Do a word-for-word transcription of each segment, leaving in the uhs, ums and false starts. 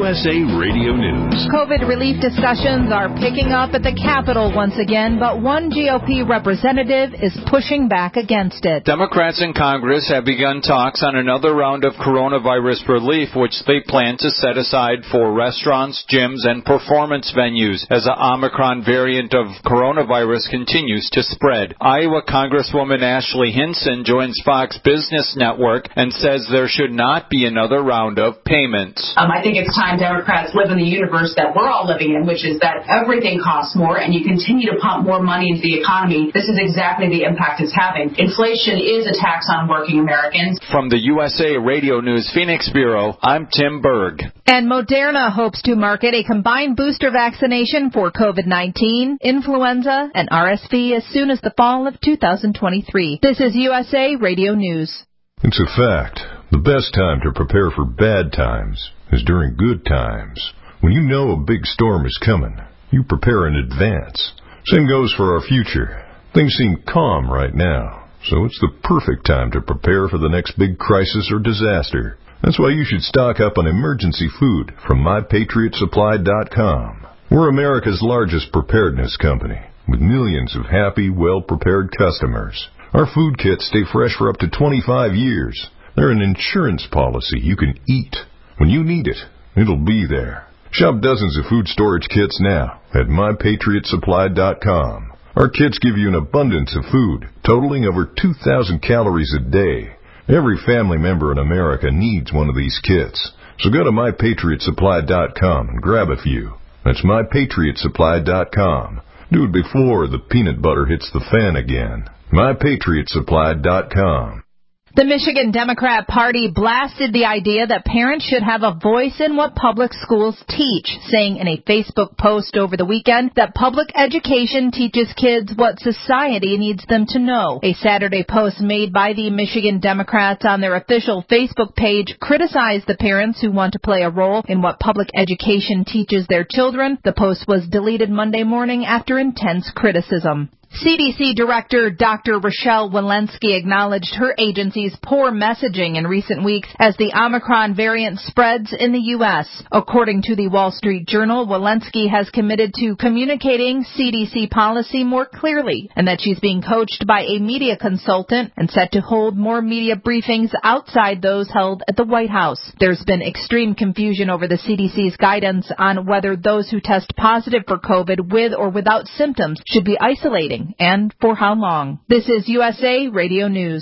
S A Radio News. COVID relief discussions are picking up at the Capitol once again, but one G O P representative is pushing back against it. Democrats in Congress have begun talks on another round of coronavirus relief, which they plan to set aside for restaurants, gyms, and performance venues as the Omicron variant of coronavirus continues to spread. Iowa Congresswoman Ashley Hinson joins Fox Business Network and says there should not be another round of payments. Um, I think it's time Democrats live in the universe that we're all living in, which is that everything costs more and you continue to pump more money into the economy. This is exactly the impact it's having. Inflation is a tax on working Americans. From the U S A Radio News Phoenix Bureau, I'm Tim Berg. And Moderna hopes to market a combined booster vaccination for COVID nineteen, influenza, and R S V as soon as the fall of two thousand twenty-three. This is U S A Radio News. It's a fact. The best time to prepare for bad times is during good times. When you know a big storm is coming, you prepare in advance. Same goes for our future. Things seem calm right now, so it's the perfect time to prepare for the next big crisis or disaster. That's why you should stock up on emergency food from my patriot supply dot com. We're America's largest preparedness company, with millions of happy, well-prepared customers. Our food kits stay fresh for up to twenty-five years. They're an insurance policy you can eat. When you need it, it'll be there. Shop dozens of food storage kits now at my patriot supply dot com. Our kits give you an abundance of food, totaling over two thousand calories a day. Every family member in America needs one of these kits. So go to my patriot supply dot com and grab a few. That's my patriot supply dot com. Do it before the peanut butter hits the fan again. my patriot supply dot com. The Michigan Democrat Party blasted the idea that parents should have a voice in what public schools teach, saying in a Facebook post over the weekend that public education teaches kids what society needs them to know. A Saturday post made by the Michigan Democrats on their official Facebook page criticized the parents who want to play a role in what public education teaches their children. The post was deleted Monday morning after intense criticism. C D C Director Doctor Rochelle Walensky acknowledged her agency's poor messaging in recent weeks as the Omicron variant spreads in the U S. According to the Wall Street Journal, Walensky has committed to communicating C D C policy more clearly and that she's being coached by a media consultant and set to hold more media briefings outside those held at the White House. There's been extreme confusion over the C D C's guidance on whether those who test positive for COVID with or without symptoms should be isolating, and for how long. This is U S A Radio News.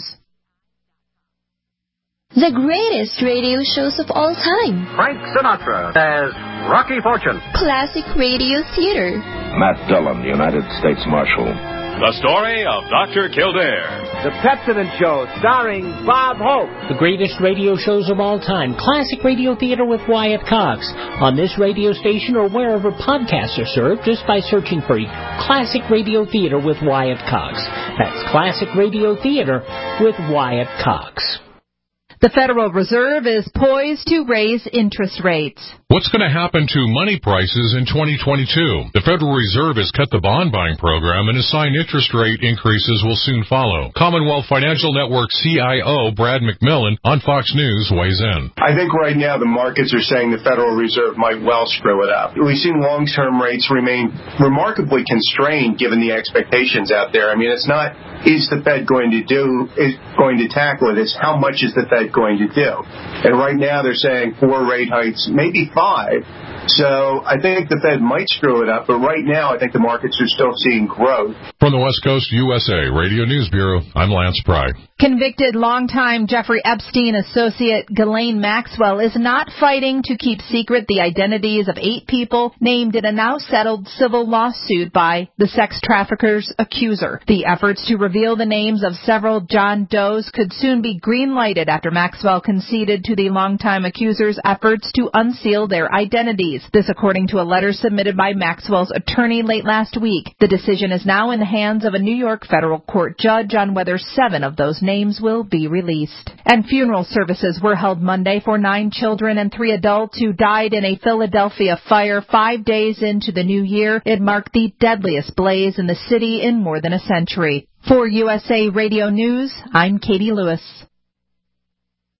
The greatest radio shows of all time. Frank Sinatra as Rocky Fortune. Classic radio theater. Matt Dillon, United States Marshal. The story of Doctor Kildare. The Pepsodent Show, starring Bob Hope. The greatest radio shows of all time. Classic Radio Theater with Wyatt Cox. On this radio station or wherever podcasts are served, just by searching for Classic Radio Theater with Wyatt Cox. That's Classic Radio Theater with Wyatt Cox. The Federal Reserve is poised to raise interest rates. What's going to happen to money prices in twenty twenty-two? The Federal Reserve has cut the bond buying program and assigned interest rate increases will soon follow. Commonwealth Financial Network C I O Brad McMillan on Fox News weighs in. I think right now the markets are saying the Federal Reserve might well screw it up. We've seen long-term rates remain remarkably constrained given the expectations out there. I mean, it's not, is the Fed going to do, is going to tackle it? It's how much is the Fed going to do? And right now they're saying four rate hikes, maybe five. So I think the Fed might screw it up, but right now I think the markets are still seeing growth. From the West Coast U S A Radio News Bureau, I'm Lance Pry. Convicted longtime Jeffrey Epstein associate Ghislaine Maxwell is not fighting to keep secret the identities of eight people named in a now settled civil lawsuit by the sex trafficker's accuser. The efforts to reveal the names of several John Does could soon be green-lighted after Maxwell conceded to the longtime accuser's efforts to unseal their identities. This according to a letter submitted by Maxwell's attorney late last week. The decision is now in the hands of a New York federal court judge on whether seven of those names will be released. And funeral services were held Monday for nine children and three adults who died in a Philadelphia fire five days into the new year. It marked the deadliest blaze in the city in more than a century. For U S A Radio News, I'm Katie Lewis.